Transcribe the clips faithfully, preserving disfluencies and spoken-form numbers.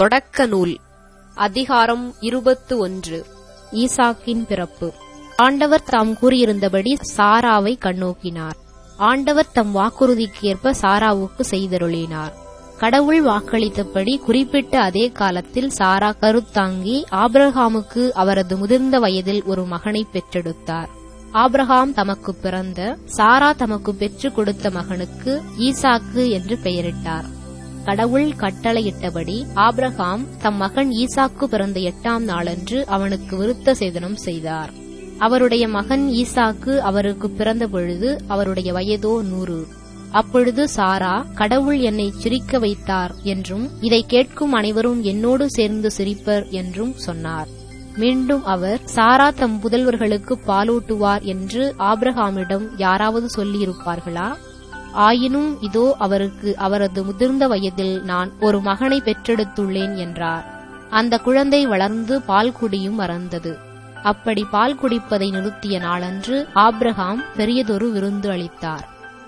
தொடக்க நூல் அதிகாரம் இருபத்து ஒன்று. ஈசாக்கின் பிறப்பு. ஆண்டவர் தாம் கூறியிருந்தபடி சாராவை கண்ணோக்கினார். ஆண்டவர் தம் வாக்குறுதிக்கு ஏற்ப சாராவுக்கு செய்தருளினார். கடவுள் வாக்களித்தபடி குறிப்பிட்ட அதே காலத்தில் சாரா கருத்தாங்கி ஆபிரகாமுக்கு அவரது முதிர்ந்த வயதில் ஒரு மகனை பெற்றெடுத்தார். ஆபிரகாம் தமக்கு பிறந்த, சாரா தமக்கு பெற்றுக் கொடுத்த மகனுக்கு ஈசாக்கு என்று பெயரிட்டார். கடவுள் கட்டளையிட்டபடி ஆபிரகாம் தம் மகன் ஈசாக்கு பிறந்த எட்டாம் நாளன்று அவனுக்கு விருத்த சேதனம் செய்தார். அவருடைய மகன் ஈசாக்கு அவருக்கு பிறந்த பொழுது அவருடைய வயதோ நூறு. அப்பொழுது சாரா, கடவுள் என்னை சிரிக்க வைத்தார் என்றும் இதை கேட்கும் அனைவரும் என்னோடு சேர்ந்து சிரிப்பர் என்றும் சொன்னார். மீண்டும் அவர், சாரா தம் புதல்வர்களுக்கு பாலூட்டுவார் என்று ஆபிரகாமிடம் யாராவது சொல்லியிருப்பார்களா? ஆயினும் இதோ அவருக்கு அவரது முதிர்ந்த வயதில் நான் ஒரு மகனை பெற்றெடுத்துள்ளேன் என்றார். அந்த குழந்தை வளர்ந்து பால் குடியும் மறந்தது. அப்படி பால் குடிப்பதை நிறுத்திய நாளன்று ஆபிரகாம் பெரியதொரு விருந்து அளித்தார்.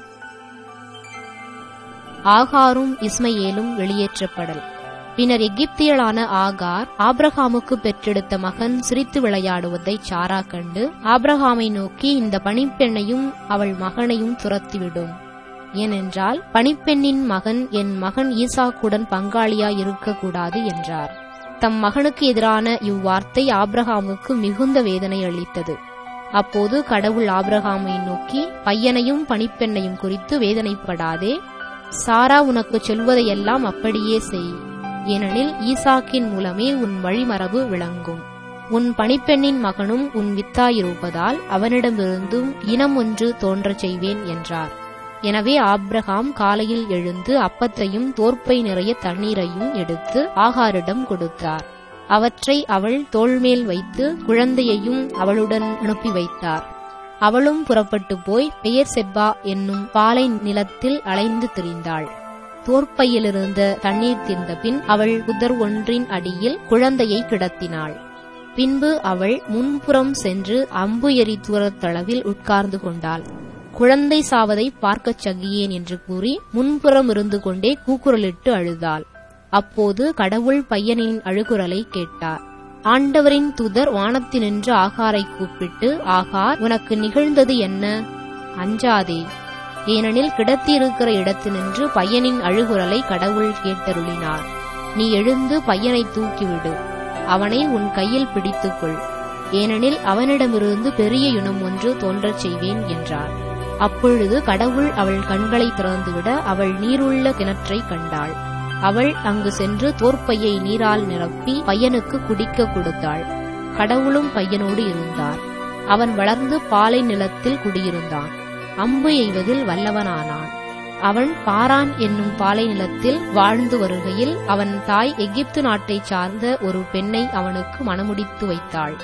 ஆகாரும் இஸ்மயேலும் வெளியேற்றப்படல். பின்னர் எகிப்தியளான ஆகார் ஆபிரகாமுக்கு பெற்றெடுத்த மகன் சிரித்து விளையாடுவதை சாரா கண்டு ஆபிரகாமை நோக்கி, இந்த பணிப்பெண்ணையும் அவள் மகனையும் துரத்திவிடும். ஏனென்றால் பணிப்பெண்ணின் மகன் என் மகன் ஈசாக்குடன் பங்காளியாய் இருக்கக்கூடாது என்றார். தம் மகனுக்கு எதிரான இவ்வார்த்தை ஆபிரகாமுக்கு மிகுந்த வேதனை அளித்தது. அப்போது கடவுள் ஆபிரகாமை நோக்கி, பையனையும் பணிப்பெண்ணையும் குறித்து வேதனைப்படாதே. சாரா உனக்கு சொல்வதையெல்லாம் அப்படியே செய். ஏனெனில் ஈசாக்கின் மூலமே உன் வழிமரபு விளங்கும். உன் பணிப்பெண்ணின் மகனும் உன் வித்தாயிருப்பதால் அவனிடமிருந்தும் இனம் ஒன்று தோன்றச் செய்வேன் என்றார். எனவே ஆபிரகாம் காலையில் எழுந்து அப்பத்தையும் தோற்பை நிறைய தண்ணீரையும் எடுத்து ஆகாரிடம் கொடுத்தார். அவற்றை அவள் தோள்மேல் வைத்து குழந்தையையும் அவளுடன் அனுப்பி வைத்தார். அவளும் புறப்பட்டு போய் பெயர்செப்பா என்னும் பாலை நிலத்தில் அலைந்து திரிந்தாள். தோற்பையிலிருந்த தண்ணீர் தீர்ந்த பின் அவள் புதர் ஒன்றின் அடியில் குழந்தையை கிடத்தினாள். பின்பு அவள் முன்புறம் சென்று அம்பு எறி தூரத்தளவில் உட்கார்ந்து கொண்டாள். குழந்தை சாவதை பார்க்கச் சகியேன் என்று கூறி முன்புறம் இருந்து கொண்டே கூக்குரலிட்டு அழுதாள். அப்போது கடவுள் பையனின் அழுகுரலை கேட்டார். ஆண்டவரின் தூதர் வானத்தினின்று ஆகாரை கூப்பிட்டு, ஆகார், உனக்கு நிகழ்ந்தது என்ன? அஞ்சாதே, ஏனெனில் கிடத்தியிருக்கிற இடத்தினின்று பையனின் அழுகுரலை கடவுள் கேட்டருளினார். நீ எழுந்து பையனை தூக்கிவிடு, அவனை உன் கையில் பிடித்துக்கொள், ஏனெனில் அவனிடமிருந்து பெரிய இனம் ஒன்று தோன்றச் செய்வேன் என்றார். அப்பொழுது கடவுள் அவள் கண்களை திறந்துவிட அவள் நீருள்ள கிணற்றை கண்டாள். அவள் அங்கு சென்று தோற்பையை நீரால் நிரப்பி பையனுக்கு குடிக்க கொடுத்தாள். கடவுளும் பையனோடு இருந்தார். அவன் வளர்ந்து பாலை நிலத்தில் குடியிருந்தான். அம்பு எய்வதில் வல்லவனானான். அவன் பாரான் என்னும் பாலை நிலத்தில் வாழ்ந்து வருகையில் அவன் தாய் எகிப்து நாட்டைச் சார்ந்த ஒரு பெண்ணை அவனுக்கு மணமுடித்து வைத்தாள்.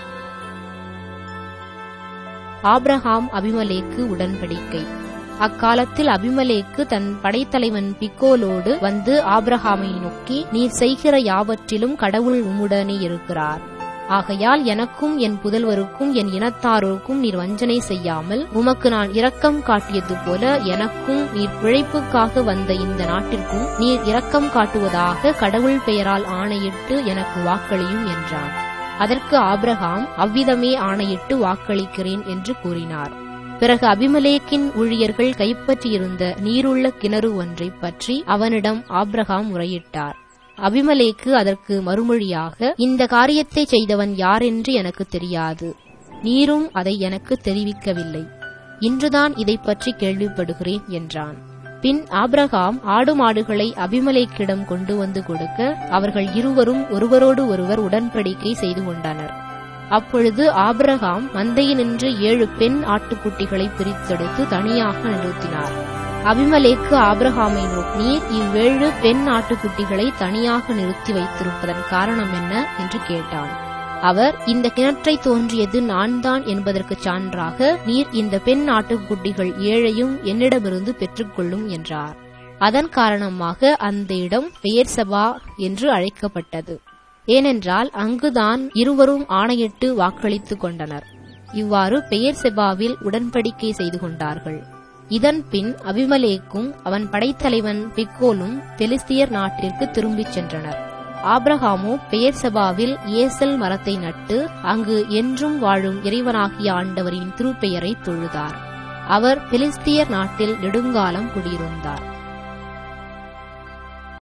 ஆபிரகாம் அபிமலேக்கு உடன்படிக்கை. அக்காலத்தில் அபிமலேக்கு தன் படைத்தலைவன் பிக்கோலோடு வந்து ஆபிரகாமை நோக்கி, நீர் செய்கிற யாவற்றிலும் கடவுள் உம்முடனே இருக்கிறார். ஆகையால் எனக்கும் என் புதல்வருக்கும் என் இனத்தாரோருக்கும் நீர் வஞ்சனை செய்யாமல் உமக்கு நான் இரக்கம் காட்டியது போல எனக்கும் நீர் பிழைப்புக்காக வந்த இந்த நாட்டிற்கும் நீர் இரக்கம் காட்டுவதாக கடவுள் பெயரால் ஆணையிட்டு எனக்கு வாக்களியும் என்றான். அதற்கு ஆபிரகாம், அவ்விதமே ஆணையிட்டு வாக்களிக்கிறேன் என்று கூறினார். பிறகு அபிமலேக்கின் ஊழியர்கள் கைப்பற்றியிருந்த நீருள்ள கிணறு ஒன்றை பற்றி அவனிடம் ஆபிரகாம் முறையிட்டார். அபிமலேக்கு அதற்கு மறுமொழியாக, இந்த காரியத்தை செய்தவன் யாரென்று எனக்கு தெரியாது, நீரும் அதை எனக்கு தெரிவிக்கவில்லை. இன்றுதான் இதை பற்றி கேள்விப்படுகிறேன் என்றான். பின் ஆபிரகாம் ஆடு மாடுகளை அபிமலேக்கிடம் கொண்டு வந்து கொடுக்க அவர்கள் இருவரும் ஒருவரோடு ஒருவர் உடன்படிக்கை செய்து கொண்டனர். அப்பொழுது ஆபிரகாம் மந்தையினின்று ஏழு பெண் ஆட்டுக்குட்டிகளை பிரித்தெடுத்து தனியாக நிறுத்தினார். அபிமலேக்கு ஆபிரகாமை நோக்கி, நீர் இவ்வேழு பெண் ஆட்டுக்குட்டிகளை தனியாக நிறுத்தி வைத்திருப்பதன் காரணம் என்ன என்று கேட்டான். அவர், இந்த கிணற்றை தோன்றியது நான் தான் என்பதற்கு சான்றாக நீர் இந்த பெண் ஆட்டுக்குட்டிகள் ஏழையும் என்னிடமிருந்து பெற்றுக்கொள்ளும் என்றார். அதன் காரணமாக அந்த இடம் பெயர்செபா என்று அழைக்கப்பட்டது. ஏனென்றால் அங்குதான் இருவரும் ஆணையிட்டு வாக்களித்துக் கொண்டனர். இவ்வாறு பெயர்செபாவில் உடன்படிக்கை செய்து கொண்டார்கள். இதன் பின் அபிமலேக்கும் அவன் படைத்தலைவன் பிக்கோலும் பெலிஸ்தியர் நாட்டிற்கு திரும்பிச் சென்றனர். ஆபிரகாமோ பெயர்செபாவில் ஏசல் மரத்தை நட்டு அங்கு என்றும் வாழும் இறைவனாகிய ஆண்டவரின் திருப்பெயரை தொழுதார். அவர் பெலிஸ்தியர் நாட்டில் நெடுங்காலம் குடியிருந்தார்.